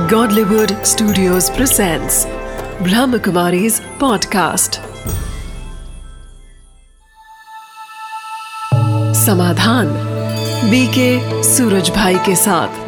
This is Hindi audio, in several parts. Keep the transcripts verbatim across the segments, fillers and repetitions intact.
Godlywood Studios presents Brahmakumari's podcast. समाधान बीके सूरज भाई के साथ।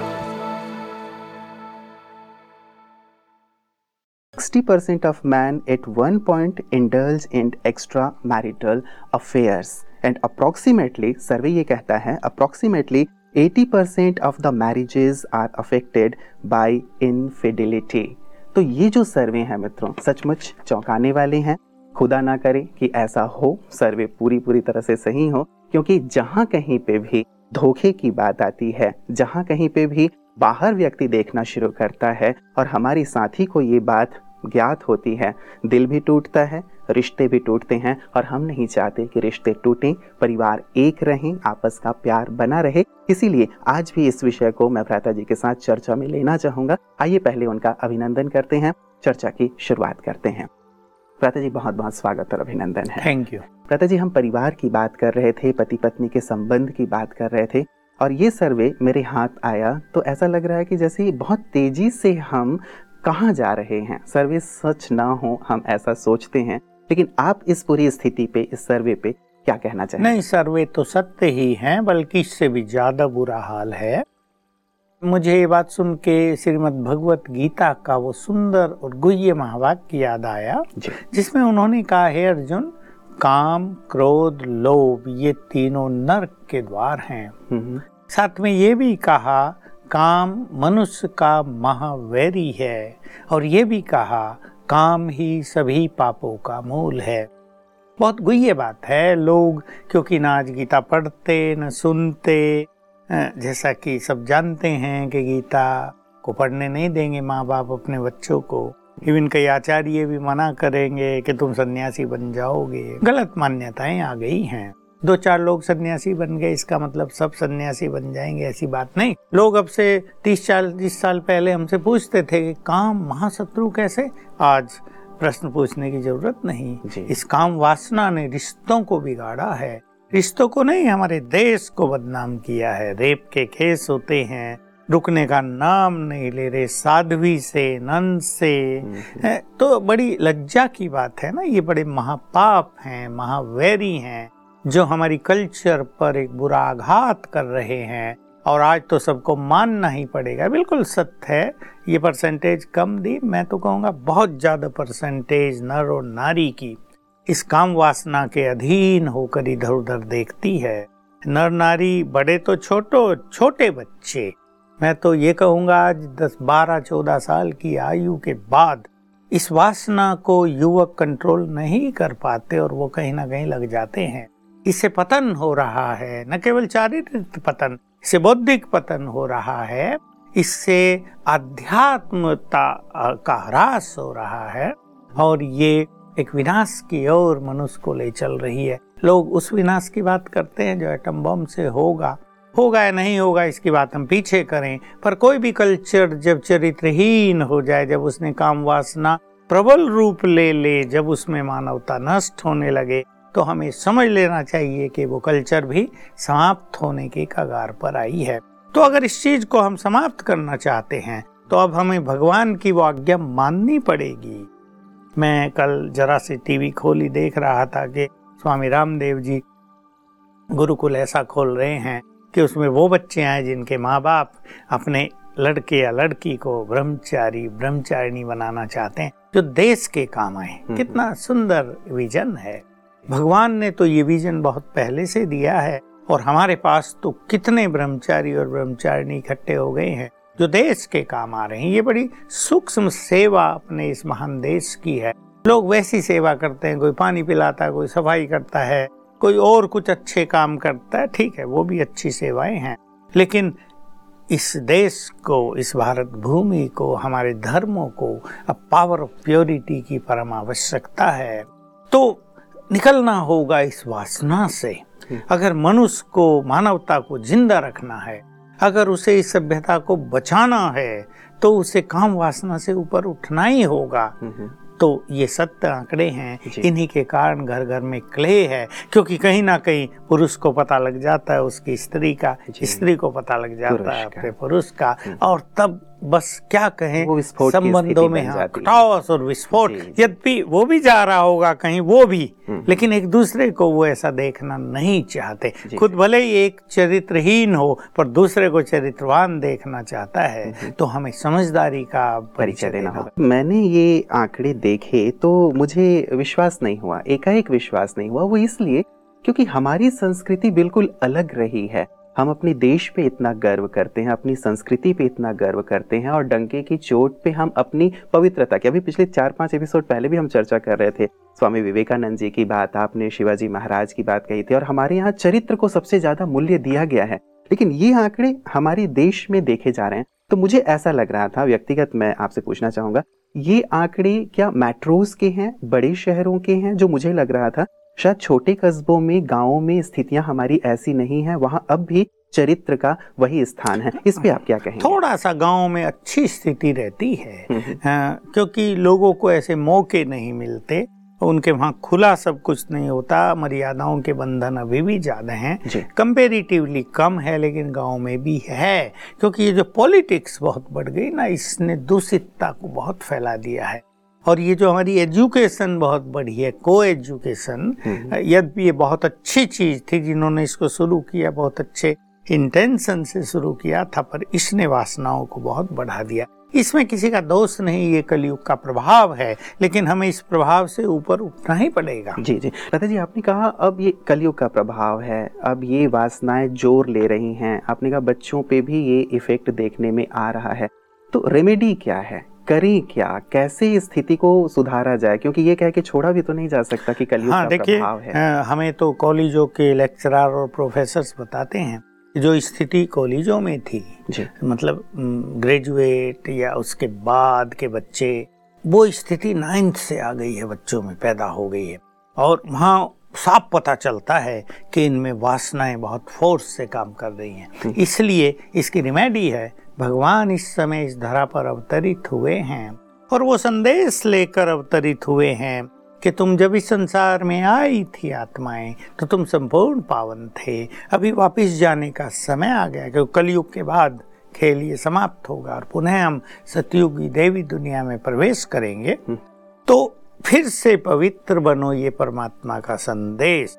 sixty percent of men at one point indulge in extramarital affairs and approximately सर्वे ये कहता है approximately eighty percent of the marriages are affected by infidelity। तो ये जो सर्वे हैं मित्रों सचमुच चौंकाने वाले हैं। खुदा ना करे कि ऐसा हो, सर्वे पूरी पूरी तरह से सही हो, क्योंकि जहाँ कहीं पे भी धोखे की बात आती है, जहाँ कहीं पे भी बाहर व्यक्ति देखना शुरू करता है और हमारी साथी को ये बात ज्ञात होती है, दिल भी टूटता है, रिश्ते भी टूटते हैं और हम नहीं चाहते कि रिश्ते टूटें, परिवार एक रहें, आपस का प्यार बना रहे। इसीलिए आज भी इस विषय को मैं भ्राता जी के साथ चर्चा में लेना चाहूँगा। आइए पहले उनका अभिनंदन करते हैं, चर्चा की शुरुआत करते हैं। भ्राता जी बहुत बहुत स्वागत और अभिनंदन है। Thank you. भ्राता जी हम परिवार की बात कर रहे थे, पति पत्नी के संबंध की बात कर रहे थे और ये सर्वे मेरे हाथ आया तो ऐसा लग रहा है कि जैसे बहुत तेजी से हम कहाँ जा रहे हैं। सर्वे सच ना हो हम ऐसा सोचते हैं, लेकिन आप इस पूरी स्थिति पे, इस सर्वे पे क्या कहना चाहेंगे? नहीं, सर्वे तो सत्य ही है, बल्कि इससे भी ज्यादा बुरा हाल है। मुझे ये बात सुन के श्रीमद् भगवत गीता का वो सुंदर और गुह्य महावाक्य याद आया, जिसमें उन्होंने कहा है अर्जुन, काम, क्रोध, लोभ ये तीनों नरक के द्वार हैं। साथ में ये भी कहा काम मनुष्य का महावैरी है, और ये भी कहा काम ही सभी पापों का मूल है। बहुत गुह्य बात है। लोग क्योंकि ना आज गीता पढ़ते न सुनते, जैसा कि सब जानते हैं कि गीता को पढ़ने नहीं देंगे माँ बाप अपने बच्चों को। इवन कई आचार्य भी मना करेंगे कि तुम सन्यासी बन जाओगे। गलत मान्यताएं आ गई हैं। दो चार लोग सन्यासी बन गए इसका मतलब सब सन्यासी बन जाएंगे, ऐसी बात नहीं। लोग अब से तीस चालीस साल पहले हमसे पूछते थे कि काम महाशत्रु कैसे। आज प्रश्न पूछने की जरूरत नहीं। इस काम वासना ने रिश्तों को बिगाड़ा है, रिश्तों को नहीं हमारे देश को बदनाम किया है। रेप के केस होते हैं, रुकने का नाम नहीं ले रहे, साध्वी से नन से, तो बड़ी लज्जा की बात है ना। ये बड़े महापाप हैं, महावैरी हैं, जो हमारी कल्चर पर एक बुरा आघात कर रहे हैं और आज तो सबको मानना ही पड़ेगा। बिल्कुल सत्य है। ये परसेंटेज कम दी, मैं तो कहूँगा बहुत ज़्यादा परसेंटेज नर और नारी की इस काम वासना के अधीन होकर इधर उधर देखती है। नर नारी बड़े तो छोटो छोटे बच्चे, मैं तो ये कहूँगा आज दस बारह चौदह साल की आयु के बाद इस वासना को युवक कंट्रोल नहीं कर पाते और वो कहीं ना कहीं लग जाते हैं। इससे पतन हो रहा है, न केवल शारीरिक पतन, इससे बौद्धिक पतन हो रहा है, इससे आध्यात्मता का ह्रास हो रहा है और ये एक विनाश की ओर मनुष्य को ले चल रही है। लोग उस विनाश की बात करते हैं जो एटम बम से होगा होगा या नहीं होगा इसकी बात हम पीछे करें, पर कोई भी कल्चर जब चरित्रहीन हो जाए, जब उसने काम वासना प्रबल रूप ले ले, जब उसमें मानवता नष्ट होने लगे, तो हमें समझ लेना चाहिए कि वो कल्चर भी समाप्त होने के कगार पर आई है। तो अगर इस चीज को हम समाप्त करना चाहते हैं तो अब हमें भगवान की वो आज्ञा माननी पड़ेगी। मैं कल जरा से टीवी खोली देख रहा था कि स्वामी रामदेव जी गुरुकुल ऐसा खोल रहे हैं कि उसमें वो बच्चे आए जिनके माँ बाप अपने लड़के या लड़की को ब्रह्मचारी ब्रह्मचारिणी बनाना चाहते हैं, जो देश के काम आए। कितना सुंदर विजन है। भगवान ने तो ये विजन बहुत पहले से दिया है और हमारे पास तो कितने ब्रह्मचारी और ब्रह्मचारिणी इकट्ठे हो गए हैं जो देश के काम आ रहे हैं। ये बड़ी सूक्ष्म सेवा अपने इस महान देश की है। लोग वैसी सेवा करते हैं, कोई पानी पिलाता है, कोई सफाई करता है, कोई और कुछ अच्छे काम करता है, ठीक है, वो भी अच्छी सेवाएं हैं, लेकिन इस देश को, इस भारत भूमि को, हमारे धर्मों को अब पावर ऑफ प्योरिटी की परम आवश्यकता है। तो निकलना होगा इस वासना से। अगर मनुष्य को, मानवता को जिंदा रखना है, अगर उसे इस सभ्यता को बचाना है, तो उसे काम वासना से ऊपर उठना ही होगा। तो ये सत्य आंकड़े हैं, इन्हीं के कारण घर घर में क्लेह है, क्योंकि कहीं ना कहीं पुरुष को पता लग जाता है उसकी स्त्री का, स्त्री को पता लग जाता है अपने पुरुष का, और तब बस क्या कहें, वो विस्फोट की संबंधों स्थिति में बन हाँ जाती है। टॉस और विस्फोट, जी, जी। यद्यपि वो भी जा रहा होगा कहीं, वो भी, लेकिन एक दूसरे को वो ऐसा देखना नहीं चाहते। जी, खुद जी। भले ही एक चरित्रहीन हो पर दूसरे को चरित्रवान देखना चाहता है, तो हमें समझदारी का परिचय देना होगा। मैंने ये आंकड़े देखे तो मुझे विश्वास नहीं हुआ, एकाएक विश्वास नहीं हुआ। वो इसलिए क्योंकि हमारी संस्कृति बिल्कुल अलग रही है। हम अपने देश पे इतना गर्व करते हैं, अपनी संस्कृति पे इतना गर्व करते हैं, और डंके की चोट पे हम अपनी पवित्रता की, अभी पिछले चार पांच एपिसोड पहले भी हम चर्चा कर रहे थे, स्वामी विवेकानंद जी की बात, आपने शिवाजी महाराज की बात कही थी, और हमारे यहाँ चरित्र को सबसे ज्यादा मूल्य दिया गया है। लेकिन ये आंकड़े हमारे देश में देखे जा रहे हैं, तो मुझे ऐसा लग रहा था, व्यक्तिगत मैं आपसे पूछना चाहूंगा, ये आंकड़े क्या मेट्रोज के हैं, बड़े शहरों के हैं? जो मुझे लग रहा था शायद छोटे कस्बों में, गांवों में स्थितियां हमारी ऐसी नहीं है, वहां अब भी चरित्र का वही स्थान है। इस पे आप क्या कहेंगे? थोड़ा सा गांव में अच्छी स्थिति रहती है, आ, क्योंकि लोगों को ऐसे मौके नहीं मिलते, उनके वहाँ खुला सब कुछ नहीं होता, मर्यादाओं के बंधन अभी भी ज़्यादा हैं, कंपेरेटिवली कम है, लेकिन गांव में भी है। क्योंकि ये जो पॉलिटिक्स बहुत बढ़ गई ना, इसने दूषितता को बहुत फैला दिया है। और ये जो हमारी एजुकेशन बहुत बढ़ी है, को एजुकेशन, यद्यपि ये बहुत अच्छी चीज़ थी, जिन्होंने इसको शुरू किया बहुत अच्छे इंटेंशन से शुरू किया था, पर इसने वासनाओं को बहुत बढ़ा दिया। इसमें किसी का दोष नहीं, ये कलयुग का प्रभाव है, लेकिन हमें इस प्रभाव से ऊपर उठना ही पड़ेगा। जी जी लता जी, आपने कहा अब ये कलयुग का प्रभाव है, अब ये वासनाएं जोर ले रही हैं, आपने कहा बच्चों पे भी ये इफेक्ट देखने में आ रहा है, तो रेमेडी क्या है, करें क्या, कैसे इस स्थिति को सुधारा जाए? क्योंकि ये कह के छोड़ा भी तो नहीं जा सकता कि कलयुग हाँ, का देखिए, प्रभाव है। हमें तो कॉलेजों के लेक्चरर और प्रोफेसर्स बताते हैं जो स्थिति कॉलेजों में थी, मतलब ग्रेजुएट या उसके बाद के बच्चे, वो स्थिति नाइन्थ से आ गई है, बच्चों में पैदा हो गई है, और वहाँ साफ पता चलता है कि इनमें वासनाएं बहुत फोर्स से काम कर रही हैं। इसलिए इसकी रिमेडी है, भगवान इस समय इस धरा पर अवतरित हुए हैं, और वो संदेश लेकर अवतरित हुए हैं कि तुम जब इस संसार में आई थी आत्माएं, तो तुम संपूर्ण पावन थे, अभी वापस जाने का समय आ गया, क्योंकि कलयुग के बाद खेल ये समाप्त होगा और पुनः हम सतयुगी देवी दुनिया में प्रवेश करेंगे। तो फिर से पवित्र बनो, ये परमात्मा का संदेश।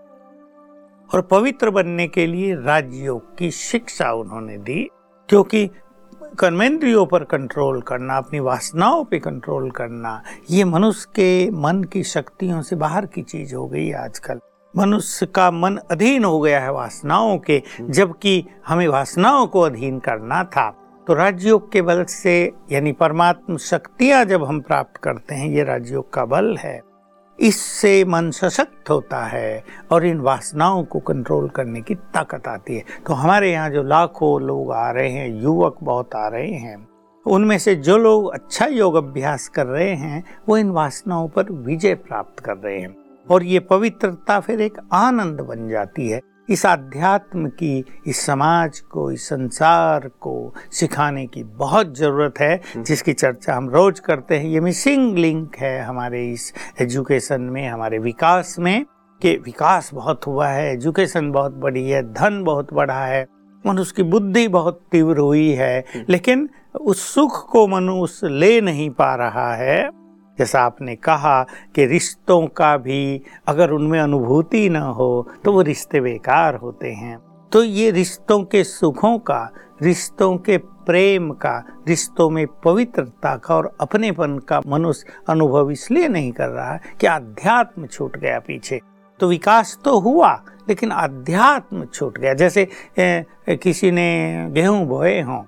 और पवित्र बनने के लिए राजयोग की शिक्षा उन्होंने दी, क्योंकि कर्मेंद्रियों पर कंट्रोल करना, अपनी वासनाओं पे कंट्रोल करना, ये मनुष्य के मन की शक्तियों से बाहर की चीज हो गई। आजकल मनुष्य का मन अधीन हो गया है वासनाओं के, जबकि हमें वासनाओं को अधीन करना था। तो राजयोग के बल से, यानी परमात्मा शक्तियां जब हम प्राप्त करते हैं, ये राजयोग का बल है, इससे मन सशक्त होता है और इन वासनाओं को कंट्रोल करने की ताकत आती है। तो हमारे यहाँ जो लाखों लोग आ रहे हैं, युवक बहुत आ रहे हैं, उनमें से जो लोग अच्छा योग अभ्यास कर रहे हैं, वो इन वासनाओं पर विजय प्राप्त कर रहे हैं, और ये पवित्रता फिर एक आनंद बन जाती है। इस आध्यात्म की, इस समाज को, इस संसार को सिखाने की बहुत ज़रूरत है, जिसकी चर्चा हम रोज करते हैं। ये मिसिंग लिंक है हमारे इस एजुकेशन में, हमारे विकास में, कि विकास बहुत हुआ है, एजुकेशन बहुत बढ़ी है, धन बहुत बढ़ा है, मनुष्य की बुद्धि बहुत तीव्र हुई है, लेकिन उस सुख को मनुष्य ले नहीं पा रहा है। जैसा आपने कहा कि रिश्तों का भी अगर उनमें अनुभूति न हो तो वो रिश्ते बेकार होते हैं। तो ये रिश्तों के सुखों का, रिश्तों के प्रेम का, रिश्तों में पवित्रता का और अपनेपन का मनुष्य अनुभव इसलिए नहीं कर रहा है कि अध्यात्म छूट गया पीछे। तो विकास तो हुआ, लेकिन अध्यात्म छूट गया। जैसे ए, किसी ने गेहूं बोए हों,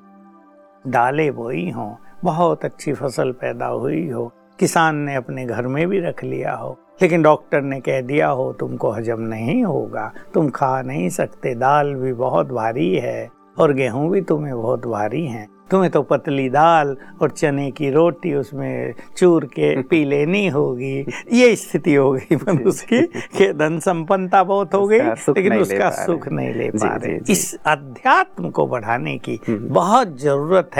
दालें बोई हों, बहुत अच्छी फसल पैदा हुई हो, किसान ने अपने घर में भी रख लिया हो, लेकिन डॉक्टर ने कह दिया हो तुमको हजम नहीं होगा, तुम खा नहीं सकते, दाल भी बहुत भारी है और गेहूं भी तुम्हें बहुत भारी हैं, तुम्हें तो पतली दाल और चने की रोटी उसमें चूर के पी लेनी होगी। ये स्थिति हो गई मनुष्य की कि धन संपन्नता बहुत हो गई, लेकिन उसका सुख नहीं ले पा रहे। इस अध्यात्म को बढ़ाने की बहुत जरूरत है।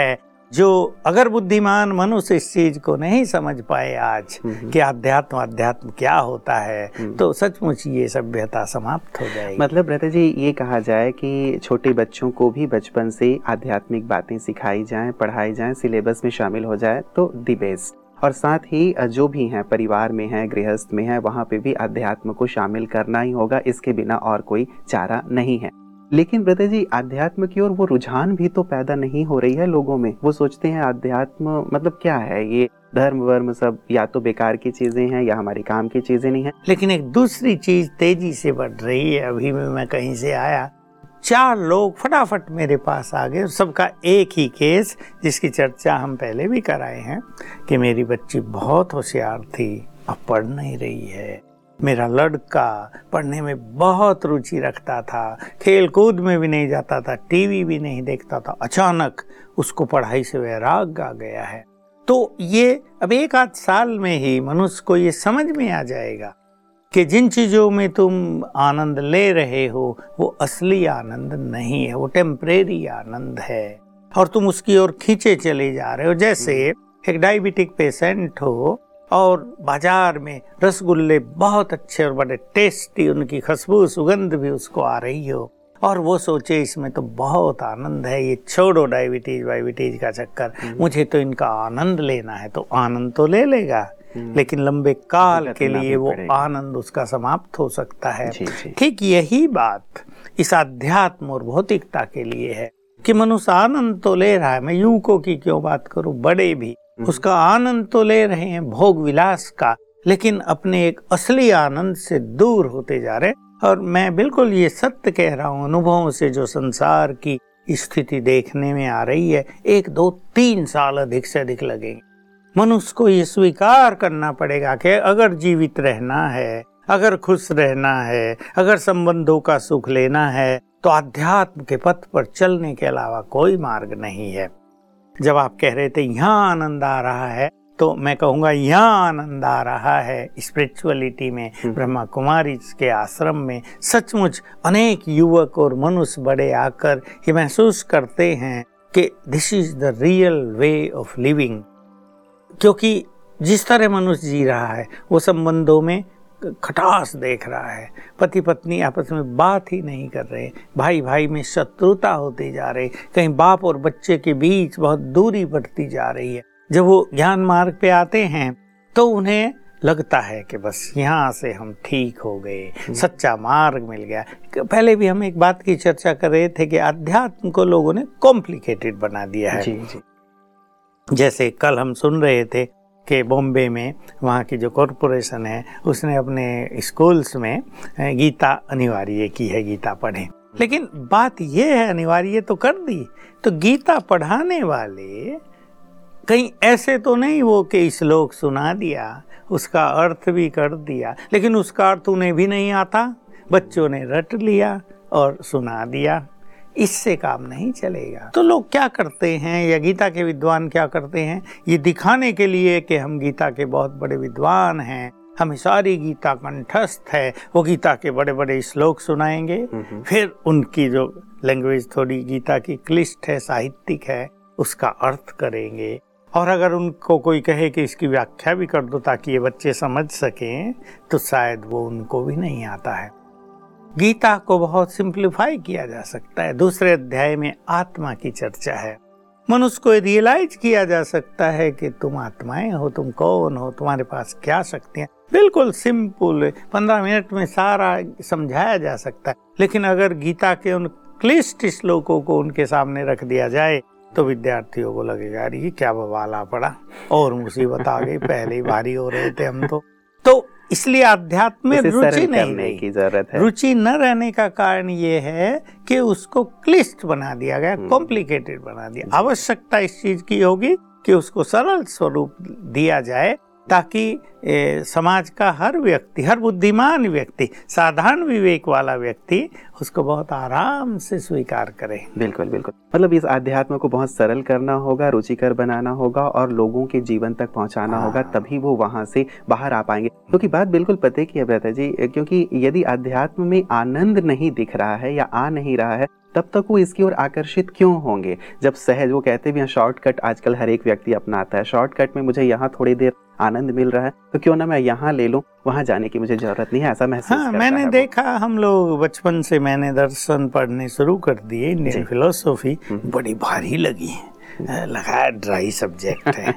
जो अगर बुद्धिमान मनुष्य इस चीज को नहीं समझ पाए आज कि अध्यात्म अध्यात्म क्या होता है, तो सचमुच ये सभ्यता समाप्त हो जाएगी। मतलब ब्रदर जी, ये कहा जाए कि छोटे बच्चों को भी बचपन से आध्यात्मिक बातें सिखाई जाएं, पढ़ाई जाएं, सिलेबस में शामिल हो जाए तो दी बेस्ट। और साथ ही जो भी हैं, परिवार में हैं, गृहस्थ में हैं, वहाँ पे भी अध्यात्म को शामिल करना ही होगा, इसके बिना और कोई चारा नहीं है। लेकिन ब्रदर जी, अध्यात्म की ओर वो रुझान भी तो पैदा नहीं हो रही है लोगों में। वो सोचते हैं अध्यात्म मतलब क्या है, ये धर्म वर्म सब या तो बेकार की चीजें हैं या हमारे काम की चीजें नहीं हैं। लेकिन एक दूसरी चीज तेजी से बढ़ रही है। अभी भी मैं कहीं से आया, चार लोग फटाफट मेरे पास आ गए, सबका एक ही केस जिसकी चर्चा हम पहले भी कराए हैं कि मेरी बच्ची बहुत होशियार थी, अब पढ़ नहीं रही है। मेरा लड़का पढ़ने में बहुत रुचि रखता था, खेल कूद में भी नहीं जाता था, टीवी भी नहीं देखता था, अचानक उसको पढ़ाई से वैराग आ गया है। तो ये अब एक आध साल में ही मनुष्य को ये समझ में आ जाएगा कि जिन चीज़ों में तुम आनंद ले रहे हो वो असली आनंद नहीं है, वो टेम्परेरी आनंद है और तुम उसकी ओर खींचे चले जा रहे हो। जैसे एक डायबिटिक पेशेंट हो और बाजार में रसगुल्ले बहुत अच्छे और बड़े टेस्टी, उनकी खुशबू सुगंध भी उसको आ रही हो और वो सोचे इसमें तो बहुत आनंद है, ये छोड़ो डायबिटीज वाइबिटीज का चक्कर, मुझे तो इनका आनंद लेना है। तो आनंद तो ले लेगा, लेकिन लंबे काल के लिए वो आनंद उसका समाप्त हो सकता है। ठीक यही बात इस अध्यात्म और भौतिकता के लिए है कि मनुष्य आनंद तो ले रहा है। मैं युवकों की क्यों बात करूं, बड़े भी उसका आनंद तो ले रहे हैं भोग विलास का, लेकिन अपने एक असली आनंद से दूर होते जा रहे। और मैं बिल्कुल ये सत्य कह रहा हूँ, अनुभवों से जो संसार की स्थिति देखने में आ रही है, एक दो तीन साल अधिक से अधिक लगेंगे। मनुष्य को ये स्वीकार करना पड़ेगा कि अगर जीवित रहना है, अगर खुश रहना है, अगर संबंधों का सुख लेना है, तो अध्यात्म के पथ पर चलने के अलावा कोई मार्ग नहीं है। जब आप कह रहे थे यहाँ आनंद आ रहा है, तो मैं कहूँगा यहाँ आनंद आ रहा है स्पिरिचुअलिटी में। ब्रह्मा कुमारी के आश्रम में सचमुच अनेक युवक और मनुष्य बड़े आकर ये महसूस करते हैं कि this is the real way of living. क्योंकि जिस तरह मनुष्य जी रहा है वो संबंधों में खटास देख रहा है, पति पत्नी आपस में बात ही नहीं कर रहे, भाई भाई में शत्रुता होती जा रही, कहीं बाप और बच्चे के बीच बहुत दूरी बढ़ती जा रही है। जब वो ज्ञान मार्ग पे आते हैं तो उन्हें लगता है कि बस यहाँ से हम ठीक हो गए, सच्चा मार्ग मिल गया। पहले भी हम एक बात की चर्चा कर रहे थे कि अध्यात्म को लोगों ने कॉम्प्लिकेटेड बना दिया है। जी, जी। जैसे कल हम सुन रहे थे कि बॉम्बे में वहाँ की जो कॉरपोरेशन है उसने अपने स्कूल्स में गीता अनिवार्य की है, गीता पढ़ें। लेकिन बात यह है, अनिवार्य तो कर दी, तो गीता पढ़ाने वाले कहीं ऐसे तो नहीं वो कि श्लोक सुना दिया, उसका अर्थ भी कर दिया, लेकिन उसका अर्थ उन्हें भी नहीं आता, बच्चों ने रट लिया और सुना दिया। इससे काम नहीं चलेगा। तो लोग क्या करते हैं, या गीता के विद्वान क्या करते हैं, ये दिखाने के लिए कि हम गीता के बहुत बड़े विद्वान हैं, हमें सारी गीता कंठस्थ है, वो गीता के बड़े बड़े श्लोक सुनाएंगे, फिर उनकी जो लैंग्वेज थोड़ी गीता की क्लिष्ट है, साहित्यिक है, उसका अर्थ करेंगे। और अगर उनको कोई कहे कि इसकी व्याख्या भी कर दो ताकि ये बच्चे समझ सकें, तो शायद वो उनको भी नहीं आता है। गीता को बहुत सिंप्लीफाई किया जा सकता है। दूसरे अध्याय में आत्मा की चर्चा है। मनुष्य को रियलाइज किया जा सकता है कि तुम आत्माएं हो, तुम कौन हो, तुम्हारे पास क्या शक्तियां। बिल्कुल सिंपल, पंद्रह मिनट में सारा समझाया जा सकता है। लेकिन अगर गीता के उन क्लिष्ट श्लोकों को उनके सामने रख दिया जाए तो विद्यार्थियों को लगेगा अरे क्या बवाला पड़ा और मुसीबत आ गई, पहले ही भारी हो रहे थे हम तो। तो इसलिए अध्यात्म में रुचि नहीं रही की जरूरत है। रुचि न रहने का कारण ये है कि उसको क्लिष्ट बना दिया गया, कॉम्प्लिकेटेड बना दिया। आवश्यकता इस चीज की होगी कि उसको सरल स्वरूप दिया जाए ताकि ए, समाज का हर व्यक्ति, हर बुद्धिमान व्यक्ति, साधारण विवेक वाला व्यक्ति उसको बहुत आराम से स्वीकार करे। बिल्कुल बिल्कुल, मतलब इस अध्यात्म को बहुत सरल करना होगा, रुचिकर बनाना होगा और लोगों के जीवन तक पहुंचाना होगा, तभी वो वहां से बाहर आ पाएंगे। क्योंकि बात बिल्कुल पते की है ब्रता जी, क्योंकि यदि अध्यात्म में आनंद नहीं दिख रहा है या आ नहीं रहा है तब तक वो इसकी ओर आकर्षित क्यों होंगे? जब सहज, वो कहते भी हैं शॉर्टकट आजकल हर एक व्यक्ति अपनाता है, शॉर्टकट में मुझे यहाँ थोड़ी देर आनंद मिल रहा है तो क्यों ना मैं यहाँ ले लूँ, वहाँ जाने की मुझे जरूरत नहीं है, ऐसा महसूस हाँ, करता मैंने है देखा, हम लोग बचपन से मैंने दर्शन पढ़ने शुरू कर दिए, इंडियन फिलोसॉफी बड़ी भारी लगी, लगा ड्राई सब्जेक्ट है।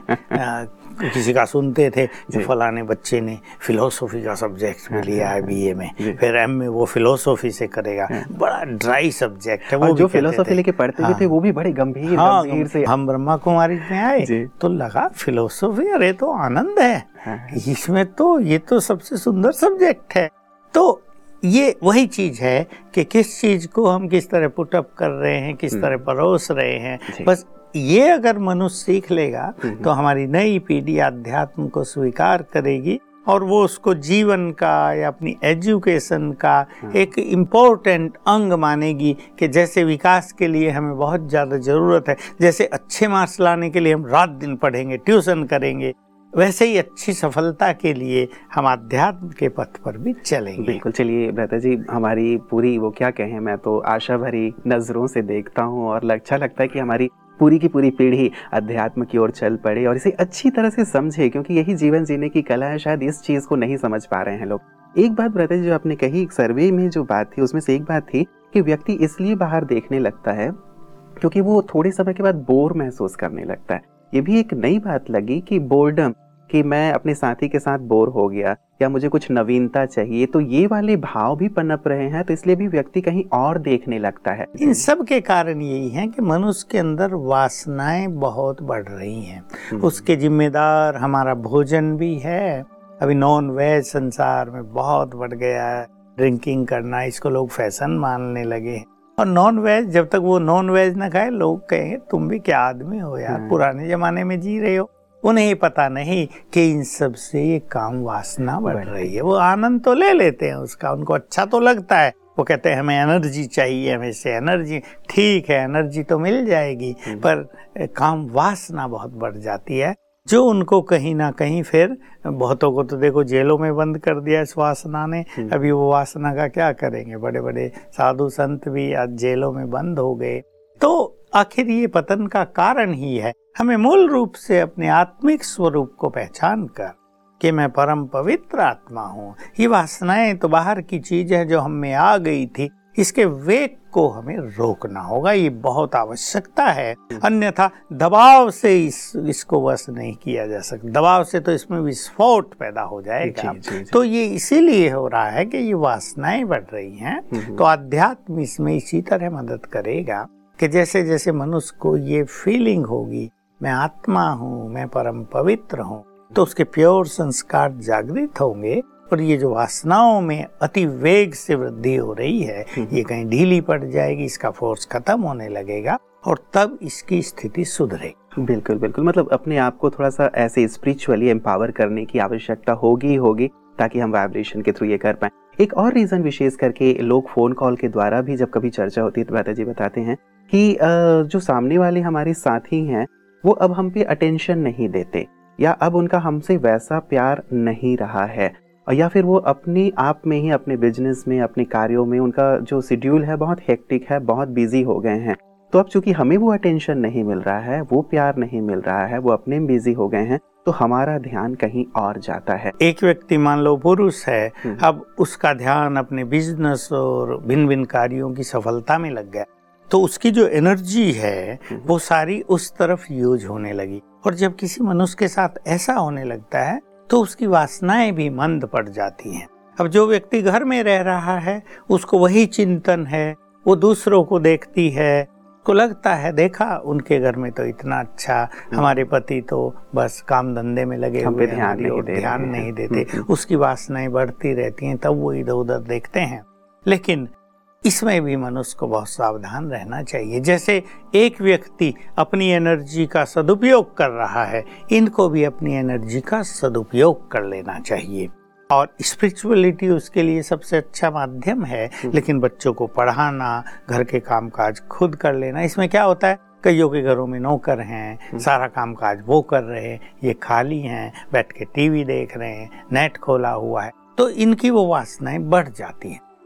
किसी का सुनते थे फलाने बच्चे ने फिलोसॉफी का सब्जेक्ट में लिया है बीए में, फिर एम में वो फिलोसॉफी से करेगा, बड़ा ड्राई सब्जेक्ट है। वो जो फिलोसॉफी लेके पढ़ते भी थे वो भी बड़े गंभीर हाँ, गंभीर से। हम ब्रह्मा कुमारी में आए तो लगा फिलोसॉफी, अरे तो आनंद है इसमें, तो ये तो सबसे सुंदर सब्जेक्ट है। तो ये वही चीज है कि किस चीज को हम किस तरह पुटअप कर रहे हैं, किस तरह परोस रहे हैं। बस ये अगर मनुष्य सीख लेगा तो हमारी नई पीढ़ी अध्यात्म को स्वीकार करेगी और वो उसको जीवन का या अपनी एजुकेशन का एक इम्पोर्टेंट अंग मानेगी कि जैसे विकास के लिए हमें बहुत ज़्यादा ज़रूरत है, जैसे अच्छे मार्क्स लाने के लिए हम रात दिन पढ़ेंगे, ट्यूशन करेंगे, वैसे ही अच्छी सफलता के लिए हम अध्यात्म के पथ पर भी चलेंगे। बिल्कुल। चलिए भ्राता जी, हमारी पूरी वो क्या कहें, मैं तो आशा भरी नज़रों से देखता हूँ और अच्छा लगता है कि हमारी पूरी की पूरी पीढ़ी अध्यात्म की ओर चल पड़े और इसे अच्छी तरह से समझे, क्योंकि यही जीवन जीने की कला है। शायद इस चीज़ को नहीं समझ पा रहे हैं लोग। एक बात भ्राता जी जो आपने कही, एक सर्वे में जो बात थी उसमें से एक बात थी कि व्यक्ति इसलिए बाहर देखने लगता है क्योंकि वो थोड़े समय के बाद बोर महसूस करने लगता है। ये भी एक नई बात लगी कि बोर्डम, कि मैं अपने साथी के साथ बोर हो गया या मुझे कुछ नवीनता चाहिए, तो ये वाले भाव भी पनप रहे हैं, तो इसलिए भी व्यक्ति कहीं और देखने लगता है। इन सब के कारण यही है कि मनुष्य के अंदर वासनाएं बहुत बढ़ रही हैं। उसके जिम्मेदार हमारा भोजन भी है। अभी नॉन वेज संसार में बहुत बढ़ गया है, ड्रिंकिंग करना, इसको लोग फैशन मानने लगे हैं। और नॉन वेज, जब तक वो नॉन वेज ना खाए लोग कहेंगे तुम भी क्या आदमी हो यार, पुराने जमाने में जी रहे हो। उन्हें पता नहीं कि इन सब से ये काम वासना बढ़ रही है। वो आनंद तो ले लेते हैं उसका, उनको अच्छा तो लगता है, वो कहते हैं हमें एनर्जी चाहिए, हमें से एनर्जी, ठीक है एनर्जी तो मिल जाएगी, पर काम वासना बहुत बढ़ जाती है, जो उनको कहीं ना कहीं फिर, बहुतों को तो देखो जेलों में बंद कर दिया इस वासना ने। अभी वो वासना का क्या करेंगे, बड़े बड़े साधु संत भी आज जेलों में बंद हो गए। तो आखिर ये पतन का कारण ही है। हमें मूल रूप से अपने आत्मिक स्वरूप को पहचान कर कि मैं परम पवित्र आत्मा हूँ, ये वासनाएं तो बाहर की चीज है जो हम में आ गई थी, इसके वेग को हमें रोकना होगा, ये बहुत आवश्यकता है। अन्यथा दबाव से इस इसको वश नहीं किया जा सकता, दबाव से तो इसमें विस्फोट पैदा हो जाएगा। जी, जी, जी। तो ये इसीलिए हो रहा है कि ये वासनाएं बढ़ रही हैं। तो अध्यात्म इसमें इसी तरह मदद करेगा कि जैसे जैसे मनुष्य को ये फीलिंग होगी मैं आत्मा हूँ, मैं परम पवित्र हूँ, तो उसके प्योर संस्कार जागृत होंगे और ये जो वासनाओं में अति वेग से वृद्धि हो रही है ये कहीं ढीली पड़ जाएगी, इसका फोर्स खत्म होने लगेगा और तब इसकी स्थिति सुधरेगी। बिल्कुल बिल्कुल, मतलब अपने आप को थोड़ा सा ऐसे स्पिरिचुअली एम्पावर करने की आवश्यकता होगी ही होगी ताकि हम वाइब्रेशन के थ्रू ये कर पाएं। एक और रीज़न विशेष करके लोग फ़ोन कॉल के द्वारा भी जब कभी चर्चा होती है तो भ्राता जी बताते हैं कि जो सामने वाले हमारे साथी हैं वो अब हम पे अटेंशन नहीं देते, या अब उनका हमसे वैसा प्यार नहीं रहा है, या फिर वो अपने आप में ही अपने बिजनेस में, अपने कार्यों में उनका जो शेड्यूल है बहुत हेक्टिक है, बहुत बिजी हो गए हैं। तो अब चूंकि हमें वो अटेंशन नहीं मिल रहा है, वो प्यार नहीं मिल रहा है, वो अपने में बिजी हो गए हैं, तो हमारा ध्यान कहीं और जाता है। एक व्यक्ति मान लो पुरुष है, अब उसका ध्यान अपने बिजनेस और भिन्न भिन्न कार्यों की सफलता में लग गया, तो उसकी जो एनर्जी है वो सारी उस तरफ यूज होने लगी। और जब किसी मनुष्य के साथ ऐसा होने लगता है तो उसकी वासनाएं भी मंद पड़ जाती हैं। अब जो व्यक्ति घर में रह रहा है उसको वही चिंतन है, वो दूसरों को देखती है, को लगता है देखा उनके घर में तो इतना अच्छा, हमारे पति तो बस काम धंधे में लगे हुए हैं, ध्यान नहीं दे ध्यान नहीं देते, उसकी वासनाएं बढ़ती रहती हैं, तब वो इधर उधर देखते हैं। लेकिन इसमें भी मनुष्य को बहुत सावधान रहना चाहिए। जैसे एक व्यक्ति अपनी एनर्जी का सदुपयोग कर रहा है, इनको भी अपनी एनर्जी का सदुपयोग कर लेना चाहिए। और स्पिरिचुअलिटी उसके लिए सबसे अच्छा माध्यम है। लेकिन बच्चों को पढ़ाना, घर के कामकाज खुद कर लेना, इसमें क्या होता है, कईयों के घरों में नौकर हैं, सारा कामकाज वो कर रहे हैं, ये खाली हैं, बैठ के टीवी देख रहे हैं, नेट खोला हुआ है, तो इनकी वो वासनाएं बढ़ जाती हैं।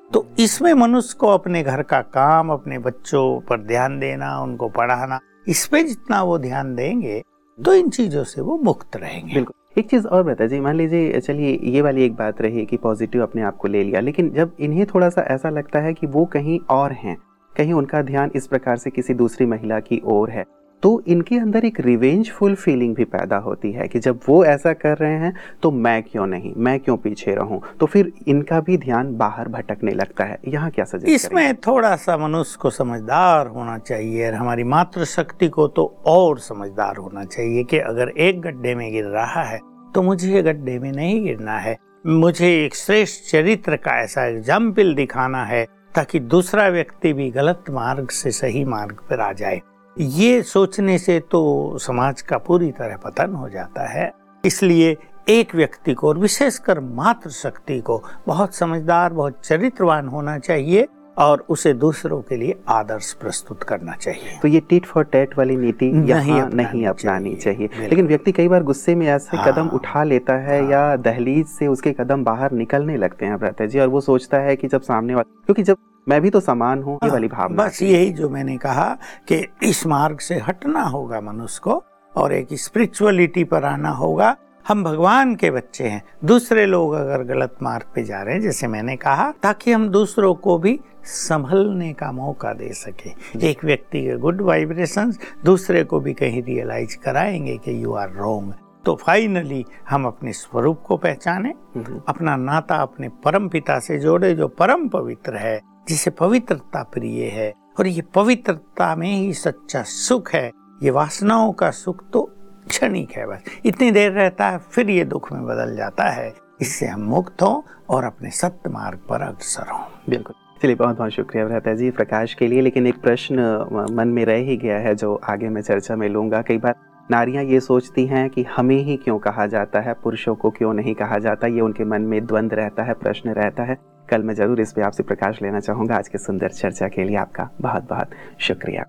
तो इसमें मनुष्य को अपने घर का काम, अपने बच्चों पर ध्यान देना, उनको पढ़ाना, इस पे जितना वो ध्यान देंगे तो इन चीजों से वो मुक्त रहेंगे। बिल्कुल। एक चीज़ और बता जी, मान लीजिए चलिए ये वाली एक बात रही कि पॉजिटिव अपने आप को ले लिया, लेकिन जब इन्हें थोड़ा सा ऐसा लगता है कि वो कहीं और हैं, कहीं उनका ध्यान इस प्रकार से किसी दूसरी महिला की ओर है, तो इनके अंदर एक रिवेंजफुल फीलिंग भी पैदा होती है कि जब वो ऐसा कर रहे हैं तो मैं क्यों नहीं, मैं क्यों पीछे रहूं, तो फिर इनका भी ध्यान बाहर भटकने लगता है। यहाँ क्या सजेस्ट इसमें करेंगे? थोड़ा सा मनुष्य को समझदार होना चाहिए, और हमारी मातृशक्ति को तो और समझदार होना चाहिए कि अगर एक गड्ढे में गिर रहा है तो मुझे गड्ढे में नहीं गिरना है, मुझे एक श्रेष्ठ चरित्र का ऐसा एग्जाम्पल दिखाना है ताकि दूसरा व्यक्ति भी गलत मार्ग से सही मार्ग पर आ जाए। ये सोचने से तो समाज का पूरी तरह पतन हो जाता है। इसलिए एक व्यक्ति को और विशेषकर मातृशक्ति को बहुत समझदार, बहुत चरित्रवान होना चाहिए और उसे दूसरों के लिए आदर्श प्रस्तुत करना चाहिए। तो ये टिट फॉर टैट वाली नीति यहाँ नहीं अपनानी चाहिए, चाहिए। लेकिन व्यक्ति कई बार गुस्से में ऐसे हाँ, कदम उठा लेता है हाँ, या दहलीज से उसके कदम बाहर निकलने लगते हैं भ्राता जी, और वो सोचता है कि जब सामने वाला, क्योंकि जब मैं भी तो समान हूँ, ये वाली भावना। बस यही जो मैंने कहा कि इस मार्ग से हटना होगा मनुष्य को और एक स्पिरिचुअलिटी पर आना होगा। हम भगवान के बच्चे हैं, दूसरे लोग अगर गलत मार्ग पे जा रहे हैं, जैसे मैंने कहा, ताकि हम दूसरों को भी संभलने का मौका दे सके। एक व्यक्ति के गुड वाइब्रेशंस दूसरे को भी कहीं रियलाइज कराएंगे कि यू आर रॉन्ग। तो फाइनली हम अपने स्वरूप को पहचाने, अपना नाता अपने परम पिता से जोड़े जो परम पवित्र है, जिसे पवित्रता प्रिय है, और ये पवित्रता में ही सच्चा सुख है। ये वासनाओं का सुख तो क्षणिक है, बस इतनी देर रहता है, फिर ये दुख में बदल जाता है। इससे हम मुक्त हों और अपने सत्य मार्ग पर अग्रसर हों। बिल्कुल। चलिए, बहुत बहुत शुक्रिया भ्राता जी प्रकाश के लिए। लेकिन एक प्रश्न मन में रह ही गया है जो आगे मैं चर्चा में लूँगा। कई बार नारियां ये सोचती हैं कि हमें ही क्यों कहा जाता है, पुरुषों को क्यों नहीं कहा जाता, ये उनके मन में द्वंद्व रहता है, प्रश्न रहता है। कल मैं जरूर इस पे आपसे प्रकाश लेना चाहूँगा। आज की सुंदर चर्चा के लिए आपका बहुत बहुत शुक्रिया।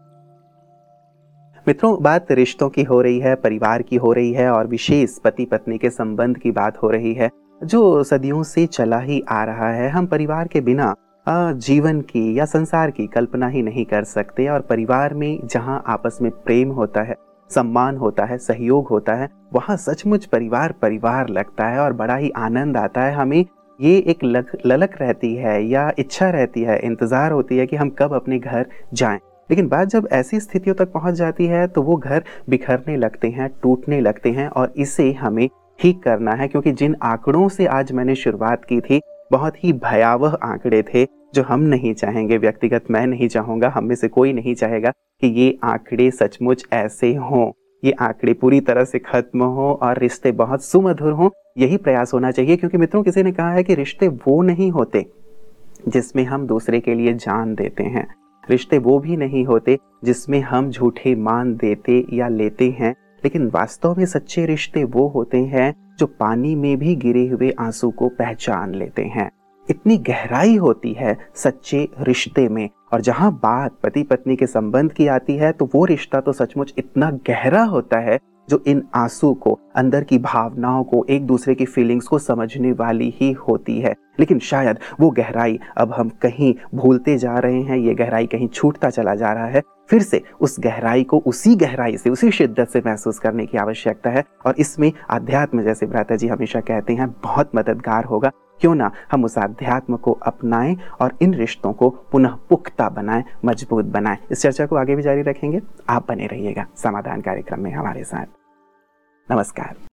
मित्रों, बात रिश्तों की हो रही है, परिवार की हो रही है, और विशेष पति पत्नी के संबंध की बात हो रही है जो सदियों से चला ही आ रहा है। हम परिवार के बिना जीवन की या संसार की कल्पना ही नहीं कर सकते, और परिवार में जहाँ आपस में प्रेम होता है, सम्मान होता है, सहयोग होता है, वहाँ सचमुच परिवार परिवार लगता है और बड़ा ही आनंद आता है। हमें ये एक लग, ललक रहती है या इच्छा रहती है, इंतज़ार होती है कि हम कब अपने घर जाएं। लेकिन बात जब ऐसी स्थितियों तक पहुंच जाती है तो वो घर बिखरने लगते हैं, टूटने लगते हैं, और इसे हमें ठीक करना है। क्योंकि जिन आंकड़ों से आज मैंने शुरुआत की थी, बहुत ही भयावह आंकड़े थे जो हम नहीं चाहेंगे, व्यक्तिगत मैं नहीं चाहूँगा, हम में से कोई नहीं चाहेगा कि ये आंकड़े सचमुच ऐसे हों, ये आंकड़े पूरी तरह से खत्म हो और रिश्ते बहुत सुमधुर हों। यही प्रयास होना चाहिए। क्योंकि मित्रों, किसी ने कहा है कि रिश्ते वो नहीं होते जिसमें हम दूसरे के लिए जान देते हैं, रिश्ते वो भी नहीं होते जिसमें हम झूठे मान देते या लेते हैं, लेकिन वास्तव में सच्चे रिश्ते वो होते हैं जो पानी में भी गिरे हुए आंसू को पहचान लेते हैं। इतनी गहराई होती है सच्चे रिश्ते में, और जहां बात पति पत्नी के संबंध की आती है तो वो रिश्ता तो सचमुच इतना गहरा होता है जो इन आंसू को, अंदर की भावनाओं को, एक दूसरे की फीलिंग्स को समझने वाली ही होती है। लेकिन शायद वो गहराई अब हम कहीं भूलते जा रहे हैं, ये गहराई कहीं छूटता चला जा रहा है। फिर से उस गहराई को उसी गहराई से, उसी शिद्दत से महसूस करने की आवश्यकता है, और इसमें अध्यात्म, जैसे भ्राता जी हमेशा कहते हैं, बहुत मददगार होगा। क्यों ना हम उस अध्यात्म को अपनाएं और इन रिश्तों को पुनः पुख्ता बनाएं, मजबूत बनाएं। इस चर्चा को आगे भी जारी रखेंगे। आप बने रहिएगा समाधान कार्यक्रम में हमारे साथ। नमस्कार।